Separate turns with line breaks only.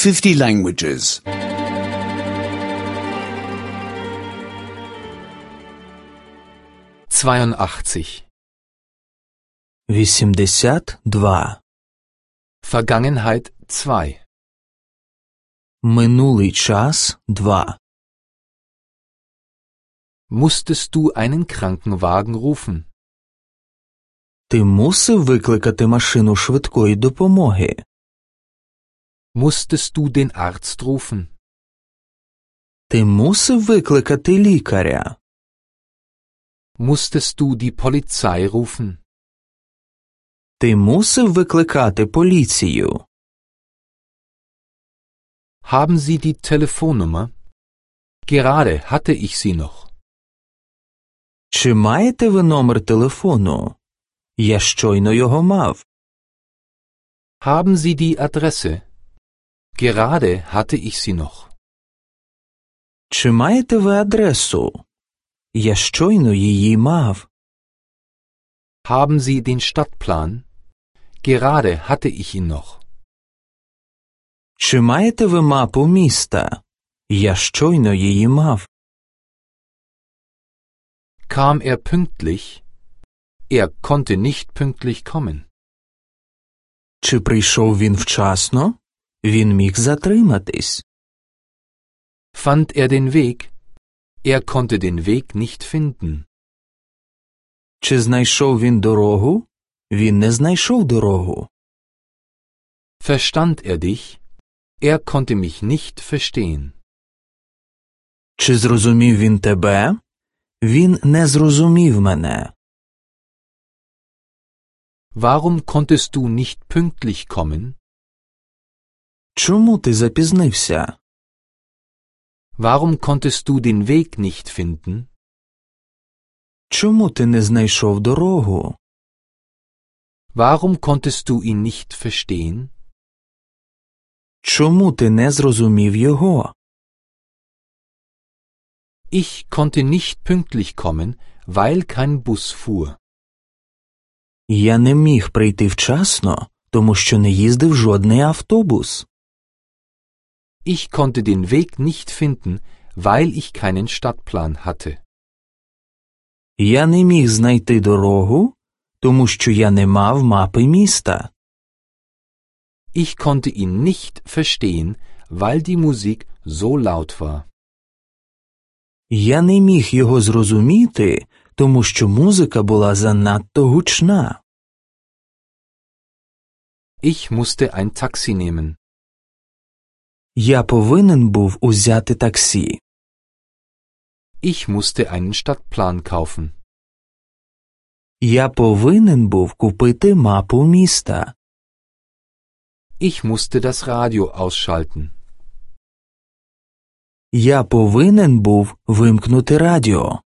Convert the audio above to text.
50 languages.
82.
82.
Vergangenheit 2.
Минулий час 2.
Musstest du einen Krankenwagen rufen?
Ти мусив викликати машину швидкої допомоги?
Musstest du den Arzt rufen?
Ти мусив викликати лікаря?
Musstest du die Polizei rufen?
Ти мусив викликати поліцію?
Haben Sie die Telefonnummer? Gerade hatte ich sie noch.
Чи маєте ви номер телефону? Я щойно його мав.
Haben Sie die Adresse? Gerade hatte ich sie noch.
Чи маєте ви адресу? Я щойно її мав.
Haben Sie den Stadtplan? Gerade hatte ich ihn noch.
Чи маєте ви мапу міста? Я щойно її мав.
Kam er pünktlich? Er konnte nicht pünktlich kommen.
Чи прийшов він вчасно? Він міг затриматись.
Fand er den Weg? Er konnte den Weg nicht finden.
Чи знайшов він дорогу? Він не знайшов дорогу.
Verstand er dich? Er konnte mich nicht verstehen.
Чи зрозумів він тебе? Він не зрозумів мене.
Warum konntest du nicht pünktlich kommen?
Чому ти запізнився?
Warum konntest du den Weg nicht finden?
Чому ти не знайшов дорогу?
Warum konntest du ihn nicht verstehen?
Чому ти не зрозумів його?
Ich konnte nicht pünktlich kommen, weil kein Bus fuhr.
Я не міг прийти вчасно, тому що не їздив жодний автобус.
Ich konnte den Weg nicht finden, weil ich keinen Stadtplan hatte.
Я не міг знайти дорогу, тому що я не мав мапи міста.
Ich konnte ihn nicht verstehen, weil die Musik so laut war.
Я не міг його зрозуміти, тому що музика була занадто гучна.
Ich musste ein Taxi nehmen.
Я повинен був узяти таксі.
Ich musste einen Stadtplan kaufen.
Я повинен був купити мапу міста.
Ich musste das Radio ausschalten.
Я повинен був вимкнути радіо.